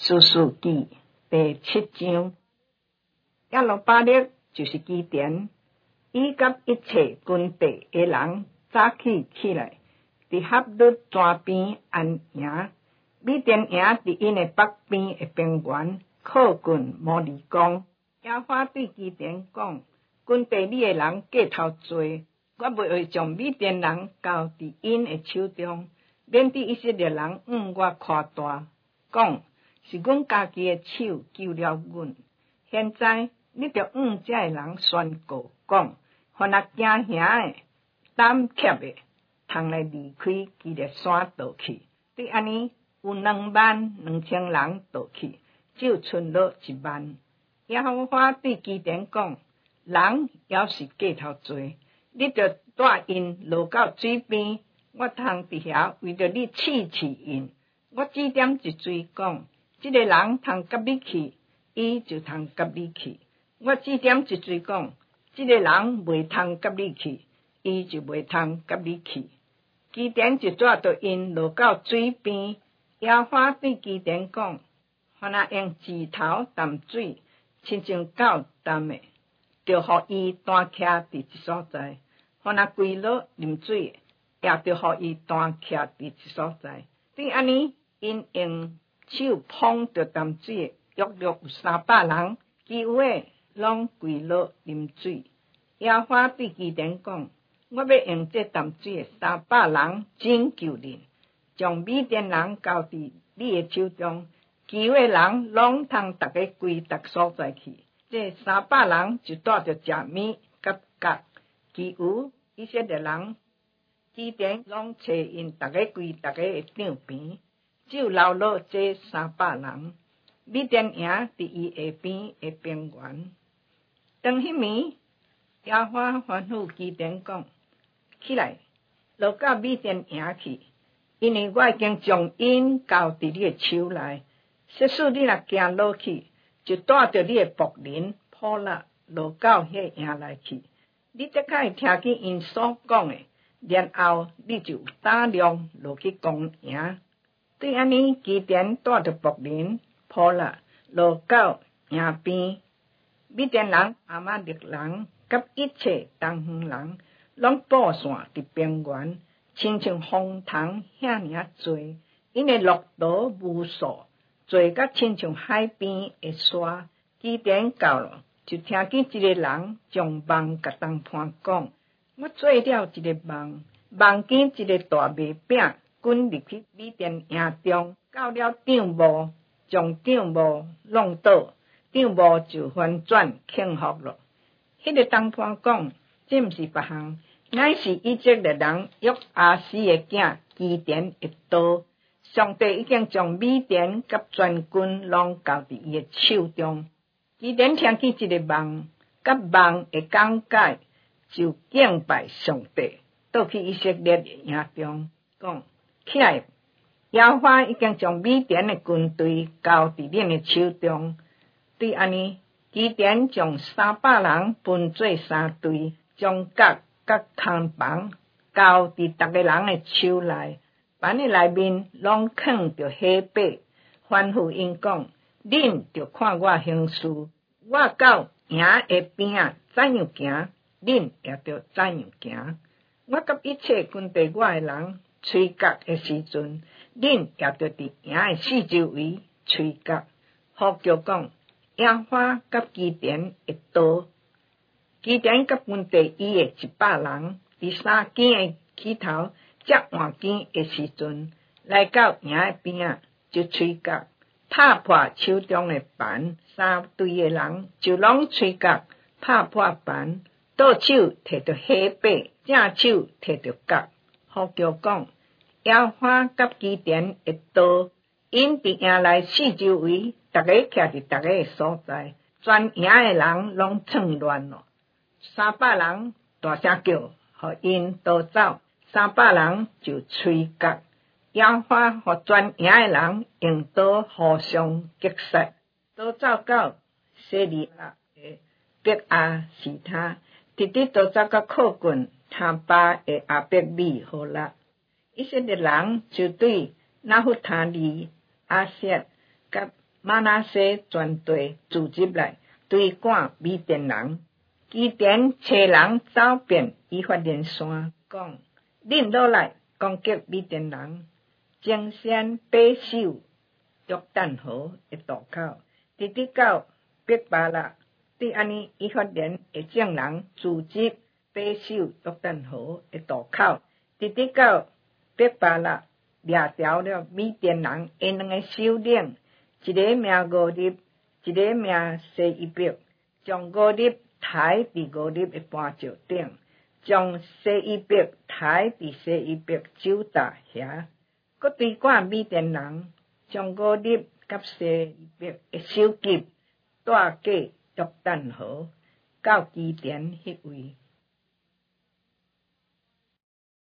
士师記第7章，亞羅巴力就是基甸，伊甲一切軍隊的人早起來，佇合律山邊安營。米甸營佇因的北邊的平原，靠近摩利岡。耶和華對基甸講：軍隊裡的人過頭多，我袂會將米甸人交佇因的手中，免得以色列人我誇大，講是阮家己的手救了阮。現在你着這的人宣告講：凡那驚嚇的、膽怯的，通來離開基列山倒去。對安尼，有22000人倒去，只有剩落10000。耶和華對基甸講：人猶是過頭多，你着帶因落到水邊，我通佇遐為着你試因。我指點一嘴講：這個人通甲你去，伊就通甲你去。我指點一嘴講：這個人袂通甲你去，伊就袂通甲你去。基甸就帶着因落到水邊。耶和華對基甸講：凡那用指頭淡水，親像狗淡的，就予伊單徛佇一所在；凡那跪落啉水，也就予伊單徛佇一所在。對安尼，因用手捧着淡水，約有300人，其餘的攏跪落啉水。耶和華對基甸講：我要用這淡水的300人拯救你，將米甸人交佇你的手中，其餘的人攏通逐個歸逐所在去。這300人就帶着食米甲角，其餘以色列人基甸攏找因逐個歸逐個的帳邊，只有留落這300人。米甸營佇伊下邊的平原。當迄暝，耶和華吩咐基甸講：起來，落到米甸營去，因為我已經將因交佇你的手內。即使你若行落去，就帶着你的僕人普勒落到迄營內去。你則可以聽見因所講的，然後你就有膽量落去攻營。對安尼，基甸帶着僕人普勒落到營邊。米甸人、亞瑪力人甲一切東方人，攏布散佇平原，親像風筒遐爾多，因的駱駝無數，多甲親像海邊的沙。基甸到了，就聽見一個人將夢甲東伴講：我做了一個夢，夢見一個大麥餅滾入去米甸營中，到了帳幕，將帳幕弄倒，帳幕就翻轉傾覆了。迄個東伴講：這毋是別項，乃是以色列人約阿斯的囝基甸的刀。上帝已經將米甸甲全軍攏交佇伊的手中。基甸聽見這個夢，甲夢的講解，就敬拜上帝，倒去以色列的營中，講：起來，耶和華已經將米甸的軍隊交佇恁的手中。對安尼，基甸將300人分做3隊，將角甲空房交佇逐個人的手內。班的內面攏藏着火把，吩咐因講：恁着看我行事，我到營的邊仔怎樣行，恁也着怎樣行。我甲一切跟隨我的人吹角的時陣，恁也着佇營的四周圍吹角。呼叫講：耶和華甲基甸的刀。基甸甲軍隊伊的100人，佇3更的起頭，才換更的時陣，來到營的邊仔，就吹角，拍破手中的盤。3隊的人就攏吹角，拍破盤，倒手摕着火把，正手摕着角。呼叫講：耶和華甲基甸的刀。因佇營內四周圍，逐個徛佇逐個的所在，全營的人攏趁亂了。300人大聲叫，予因逃走。300人就吹角。耶和華予全營的人用刀互相擊殺，逃走到西利亞的伯亞示他，直直逃走到靠近他巴的亞伯米何勒。以色列人就對拿弗他利、亞設甲马拿西全队聚集来对赶米甸人。基甸找人走遍以法莲山，讲恁落来攻击米甸人，争先把守约旦河的渡口，直直到伯巴勒。对安尼，以法莲会众人组织把守约旦河的渡口，直直到伯巴勒，掠条了米甸人因两个首领，一个名俄立，一个名西伊伯，将俄立抬伫俄立的磐石顶，将西伊伯抬伫西伊伯酒大遐，搁追赶米甸人，将俄立甲西伊伯的首级带过约旦河，到基甸迄位。